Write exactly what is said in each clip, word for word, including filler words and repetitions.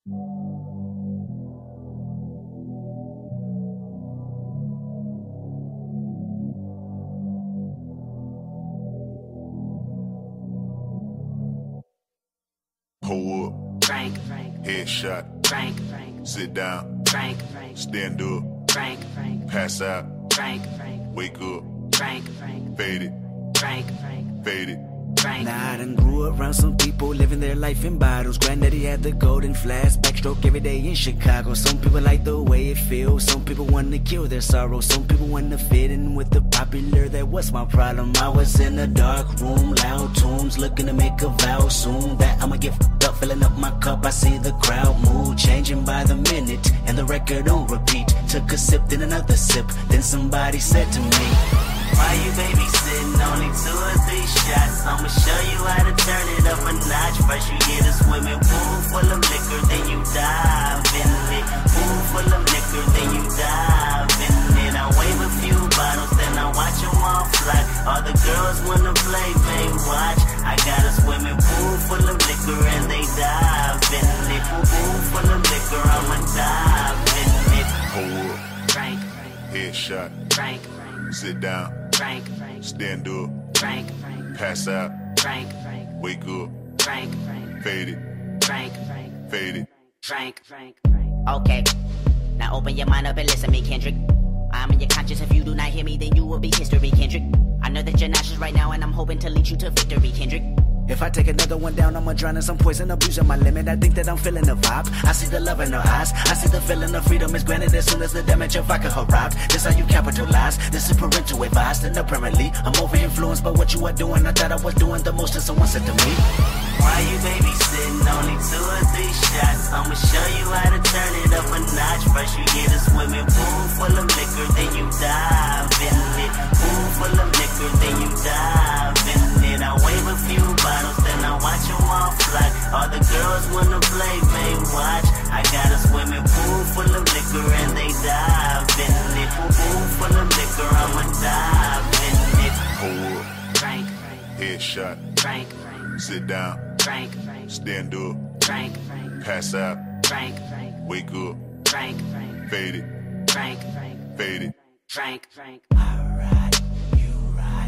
Pull up, Frank, Frank, headshot, Frank, Frank, sit down, Frank, Frank, stand up, Frank, Frank, pass out, Frank, Frank, wake up, Frank, Frank, fade it, Frank, Frank, fade it. Frank. Now I done grew around some people living their life in bottles. Granddaddy had the golden flask, backstroke every day in Chicago. Some people like the way it feels, some people want to kill their sorrow. Some people want to fit in with the popular, that was my problem. I was in a dark room, loud tunes, looking to make a vow soon that I'ma get f***ed up, filling up my cup. I see the crowd mood changing by the minute, and the record on repeat. Took a sip, then another sip, then somebody said to me, why you babysitting? Only two or three shots. I'ma show you how to turn it up a notch. First you get a swimming pool full of liquor, then you dive in it. Pool full of liquor, then you dive in it. I wave a few bottles, then I watch them all fly. All the girls wanna play, they watch. I got a swimming pool full of liquor and they dive in it. Pool full of liquor, I'ma dive in it. Pull up, Frank, Frank, headshot, Frank, Frank, sit down, Frank, Frank, stand up, Frank, Frank, pass out, Frank, Frank, wake up, Frank, Frank, fade it, Frank, Frank, fade it. Frank, Frank, Frank. Okay, now open your mind up and listen to me, Kendrick. I'm in your conscience. If you do not hear me, then you will be history, Kendrick. I know that you're nauseous right now, and I'm hoping to lead you to victory, Kendrick. if I take another one down, I'ma drown in some poison, abusing my limit. I think that I'm feeling the vibe. I see the love in her eyes. I see the feeling of freedom is granted as soon as the damage of vodka arrived. This how you capitalize. This is parental advised, and apparently I'm over influenced by what you are doing. I thought I was doing the most, and someone said to me, why you babysitting? Only two or three shots. I'ma show you how to turn it up a notch. First you get a swimming pool full of liquor, then you dive in it. Pool full of liquor, then you dive in it. I wave a few bottles, then I watch them all fly. All the girls wanna play, they watch. I got a swimming pool full of liquor and they dive in it. Pool full of liquor, I'ma dive in it. Pull up, Frank, Frank, headshot, Frank, Frank, sit down, Frank, Frank, stand up, Frank, Frank, pass out, Frank, Frank, wake up, Frank, Frank, fade it, Frank, Frank, fade it. Frank, Frank. I ride, you ride,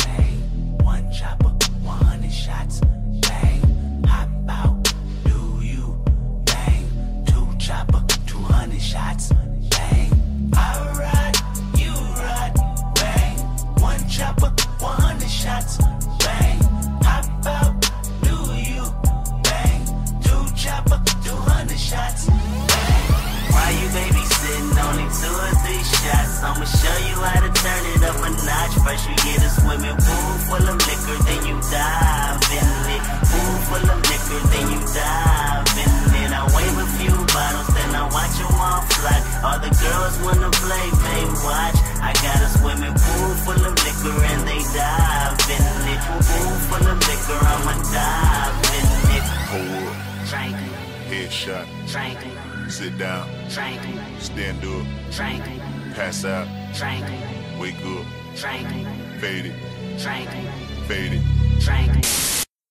bang. One chopper, one hundred shots, bang. Hop out, do you, bang. Two chopper, two hundred shots, bang. I ride, you ride, bang. One chopper, one hundred shots, bang. Hop out, do you, bang. Two chopper, two hundred shots, bang. Why you babysitting? Only two or three shots. I'ma show you how to turn it up a notch. First you get a swimming pool full of liquor, then you dive in it. Pool full of liquor, then you dive in it. I wave a few bottles, then I watch them all fly. All the girls wanna play, they watch. I got a swimming pool full of liquor and they dive in it. Pool full of liquor, I'ma dive in it. Pull up, Frank, headshot, Frank, sit down, Frank, stand up, Frank, pass out, Frank, wake up, Frank, fade it, Frank, fade it. Frank.